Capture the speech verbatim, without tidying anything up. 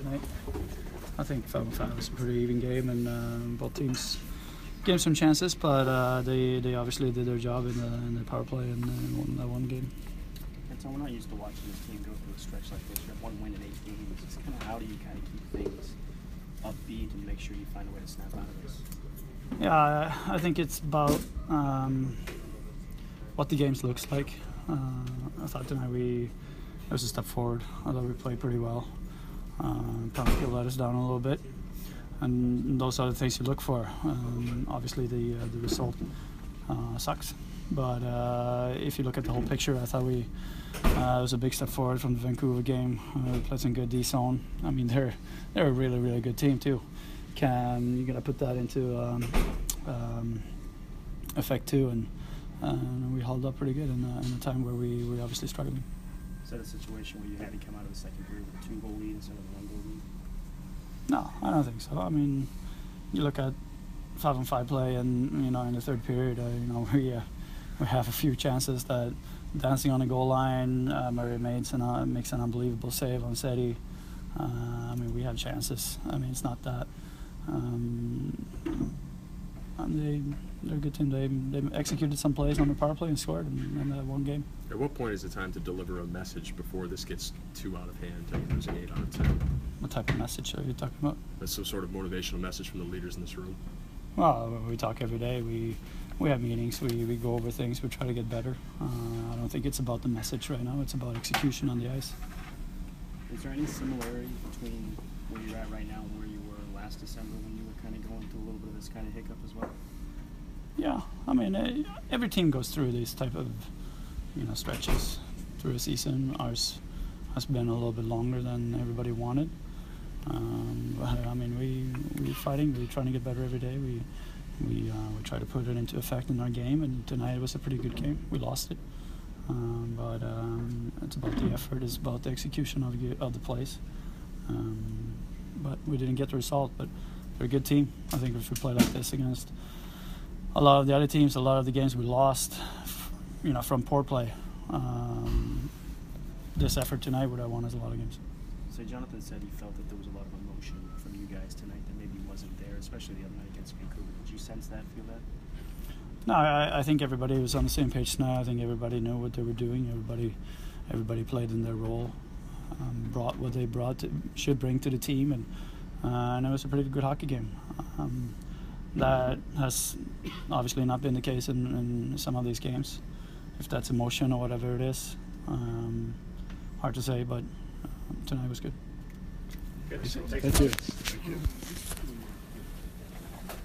tonight. I think five on five was a pretty even game, and um, both teams gave some chances, but uh, they they obviously did their job in the, in the power play and uh, won that one game. And so we're not used to watching this team go through a stretch like this. You have one win in eight games. It's kind of how do you kind of keep things upbeat and make sure you find a way to snap out of this? Yeah, I think it's about um, what the games looks like. Uh, I thought tonight we it was a step forward. I thought we played pretty well. Uh, Penalty let us down a little bit, and those are the things you look for. Um, obviously, the uh, the result uh, sucks, but uh, if you look at the whole picture, I thought we uh, it was a big step forward from the Vancouver game. Uh, we played some good D zone. I mean, they're they're a really really good team too. Can you gotta put that into um, um, effect too, and, uh, and we held up pretty good in a, in a time where we we obviously struggling. Is that a situation where you had to come out of the second period with a two-goal lead instead of a one-goal lead? No, I don't think so. I mean, you look at five on five play, and you know, in the third period, uh, you know, we uh, we have a few chances that dancing on the goal line. Uh, Murray makes an uh, makes an unbelievable save on Seti. Uh, I mean, we have chances. I mean, it's not that. Um, and they, they're a good team. They they executed some plays on the power play and scored in, in that one game. At what point is it time to deliver a message before this gets too out of hand and there's an eight out of ten? What type of message are you talking about? That's some sort of motivational message from the leaders in this room. Well, we talk every day. We we have meetings. We, we go over things. We try to get better. Uh, I don't think it's about the message right now. It's about execution on the ice. Is there any similarity between where you're at right now and where you were last December when you were kind of going through a little bit of this kind of hiccup as well? Yeah, I mean, uh, every team goes through these type of, you know, stretches through a season. Ours has been a little bit longer than everybody wanted. Um, but I mean, we we're fighting. We're trying to get better every day. We we uh, we try to put it into effect in our game. And tonight was a pretty good game. We lost it, um, but um, it's about the effort. It's about the execution of the, of the plays. Um, but we didn't get the result. But they're a good team. I think if we play like this against a lot of the other teams, a lot of the games we lost, you know, from poor play. Um, this effort tonight would have won us a lot of games. So Jonathan said he felt that there was a lot of emotion from you guys tonight that maybe wasn't there, especially the other night against Vancouver. Did you sense that, feel that? No, I, I think everybody was on the same page tonight. I think everybody knew what they were doing. Everybody, everybody played in their role, um, brought what they brought to, should bring to the team, and uh, and it was a pretty good hockey game. Um, that has obviously not been the case in, in some of these games. If that's emotion or whatever it is, um, hard to say, but uh, tonight was good. Good. Thank you. Thank you.